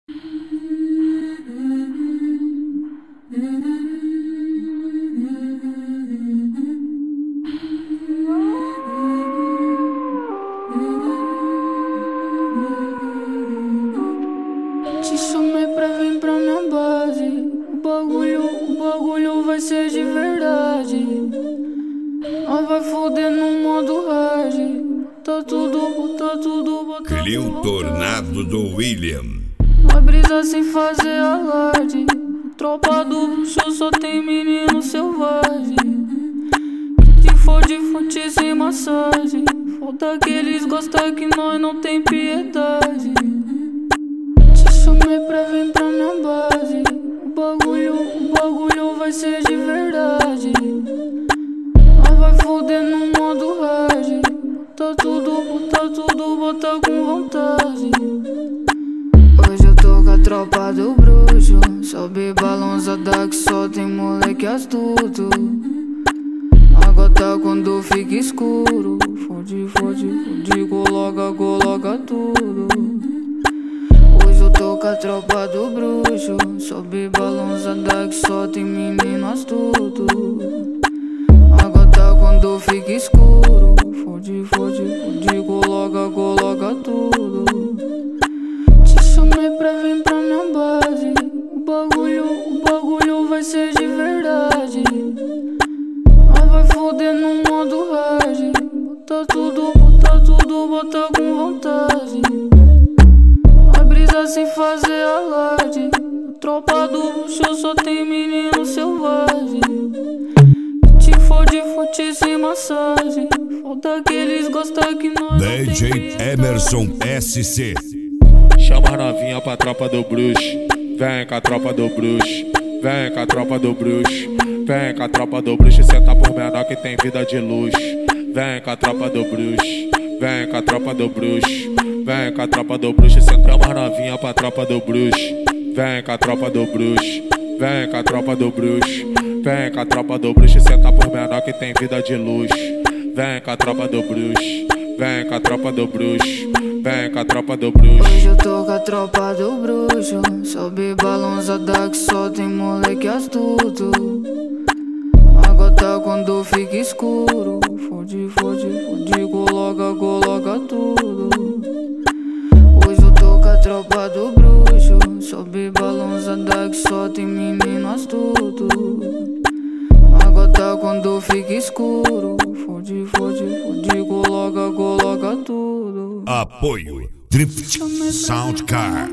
Te chamei pra vir pra minha base. O bagulho vai ser de verdade. Nós vai foder no modo hard. Bota tudo, bota Cria o tornado do William. Nós brisa sem fazer alarde. Tropa do bruxo só tem menino selvagem. Se for de fonte sem massagem, falta que eles gostam que nós não tem piedade. Te chamei pra vir pra minha base. O bagulho vai ser de verdade. Nós vai foder no modo hard. Bota tudo, bota com vontade. Hoje eu tô com a tropa do bruxo. Sobe balançada que só tem moleque astuto. A gota quando fica escuro, fode, coloca tudo. Hoje eu tô com a tropa do bruxo. Sobe balançada que só tem menino astuto. A gota quando fica escuro, fode, coloca tudo. Te chamei pra vir pra minha base. O bagulho vai ser de verdade. Nós vai foder no modo hard. Bota tudo, bota com vontade. Nós brisa sem fazer alarde. Tropa do bruxo só tem menino selvagem. Te fode sem massagem. Falta que eles gostam que nós DJ Emerson SC. Chama a novinha pra tropa do bruxo. Vem com a tropa do bruxo. Vem com a tropa do bruxo. Vem com a tropa do bruxo. Senta por menor que tem vida de luxo. Vem com a tropa do bruxo. Vem com a tropa do bruxo. Vem com a tropa do bruxo. Senta a novinha pra tropa do bruxo. Vem com a tropa do bruxo. Vem com a tropa do bruxo. Vem com a tropa do bruxo. Senta por menor que tem vida de luxo. Vem com a tropa do bruxo. Vem com a tropa do bruxo. Vem com a tropa do bruxo. Hoje eu tô com a tropa do bruxo. Sobe balançada que só tem moleque astuto. A gota quando fica escuro, fode, coloca tudo. Hoje eu tô com a tropa do bruxo. Sobe balançada que só tem menino astuto. A gota quando fica escuro, fode, coloca tudo. Apoio Drift Soundcar.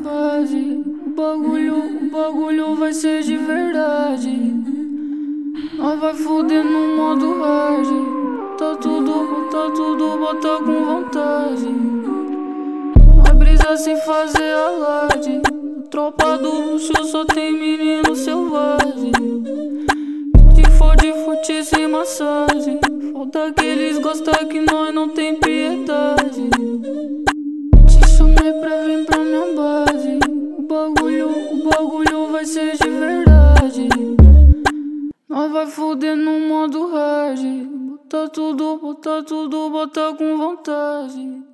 O bagulho vai ser de verdade. Nós vai foder no modo hard. Bota tudo, bota com vontade. Nós brisa sem fazer alarde. Tropa do bruxo só tem menino selvagem. Se for de fonte sem massagem, falta que eles gostam que nós não tem piedade. Te chamei pra vir pra minha base. O bagulho vai ser de verdade. Nós vai foder no modo hard. Bota tudo, bota com vontade.